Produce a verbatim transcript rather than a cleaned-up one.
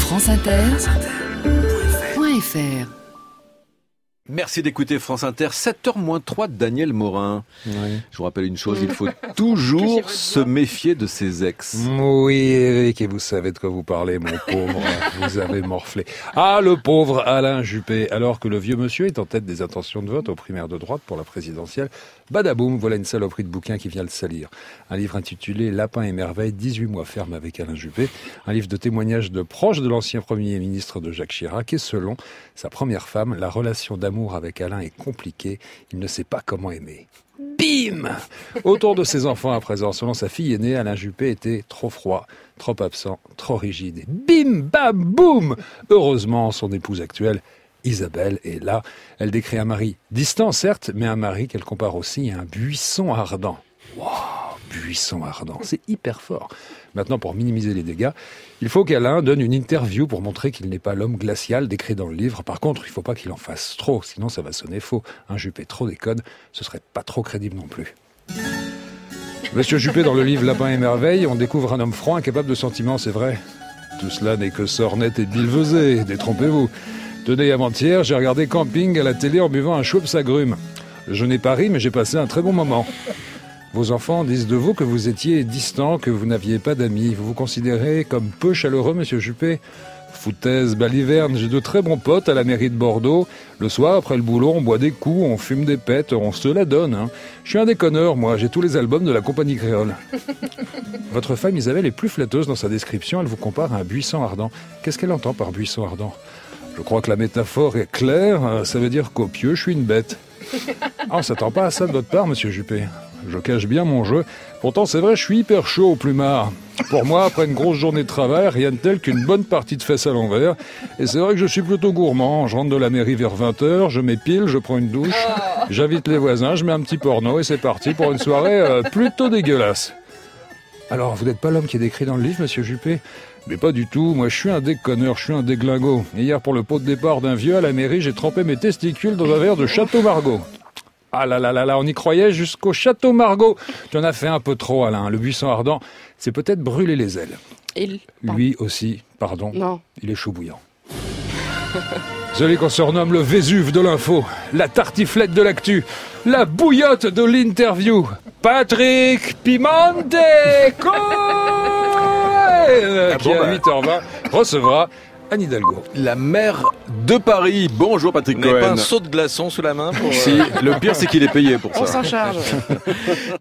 franceinter point f r. Merci d'écouter France Inter, sept heures moins trois, Daniel Morin. Oui. Je vous rappelle une chose, il faut toujours se méfier de ses ex. Oui, Eric, et vous savez de quoi vous parlez, mon pauvre. Vous avez morflé. Ah, le pauvre Alain Juppé. Alors que le vieux monsieur est en tête des intentions de vote aux primaires de droite pour la présidentielle, badaboum, voilà une saloperie de bouquin qui vient le salir. Un livre intitulé Lapin et merveille, dix-huit mois ferme avec Alain Juppé. Un livre de témoignages de proches de l'ancien Premier ministre de Jacques Chirac. Et selon sa première femme, la relation d'amour avec Alain est compliquée. Il ne sait pas comment aimer. Bim! Autour de ses enfants à présent, selon sa fille aînée, Alain Juppé était trop froid, trop absent, trop rigide. Et bim, bam, boum! Heureusement, son épouse actuelle, Isabelle, est là. Elle décrit un mari distant, certes, mais un mari qu'elle compare aussi à un buisson ardent. Waouh! Buisson ardent, c'est hyper fort. Maintenant, pour minimiser les dégâts, il faut qu'Alain donne une interview pour montrer qu'il n'est pas l'homme glacial décrit dans le livre. Par contre, il ne faut pas qu'il en fasse trop, sinon ça va sonner faux. Un Juppé trop déconne, ce serait pas trop crédible non plus. Monsieur Juppé, dans le livre Lapin et merveille, on découvre un homme franc, incapable de sentiments, c'est vrai. Tout cela n'est que sornette et billevesée, détrompez-vous. Tenez, avant-hier, j'ai regardé Camping à la télé en buvant un Schweppes agrumes. Je n'ai pas ri, mais j'ai passé un très bon moment. Vos enfants disent de vous que vous étiez distant, que vous n'aviez pas d'amis. Vous vous considérez comme peu chaleureux, monsieur Juppé ? Foutaise, baliverne, j'ai de très bons potes à la mairie de Bordeaux. Le soir, après le boulot, on boit des coups, on fume des pètes, on se la donne. Hein. Je suis un déconneur, moi, j'ai tous les albums de la compagnie créole. Votre femme Isabelle est plus flatteuse dans sa description, elle vous compare à un buisson ardent. Qu'est-ce qu'elle entend par buisson ardent ? Je crois que la métaphore est claire, ça veut dire qu'au pieu, je suis une bête. Ah, on s'attend pas à ça de votre part, monsieur Juppé. Je cache bien mon jeu. Pourtant, c'est vrai, je suis hyper chaud au plumard. Pour moi, après une grosse journée de travail, rien de tel qu'une bonne partie de fesses à l'envers. Et c'est vrai que je suis plutôt gourmand. Je rentre de la mairie vers vingt heures, je m'épile, je prends une douche, j'invite les voisins, je mets un petit porno et c'est parti pour une soirée euh, plutôt dégueulasse. Alors, vous n'êtes pas l'homme qui est décrit dans le livre, monsieur Juppé ? Mais pas du tout, moi je suis un déconneur, je suis un déglingo. Et hier, pour le pot de départ d'un vieux à la mairie, j'ai trempé mes testicules dans un verre de Château Margaux. Ah là là là là, on y croyait jusqu'au Château Margaux. Tu en as fait un peu trop, Alain. Le buisson ardent, c'est peut-être brûler les ailes. Il... Lui aussi, pardon, non. Il est chaud bouillant. Celui qu'on surnomme le Vésuve de l'info, la tartiflette de l'actu, la bouillotte de l'interview. Patrick Pimente, qui à huit heures vingt recevra Anne Hidalgo. La maire de Paris. Bonjour Patrick Cohen. Vous n'avez pas un seau de glaçons sous la main pour... Si, le pire c'est qu'il est payé pour ça. On s'en charge.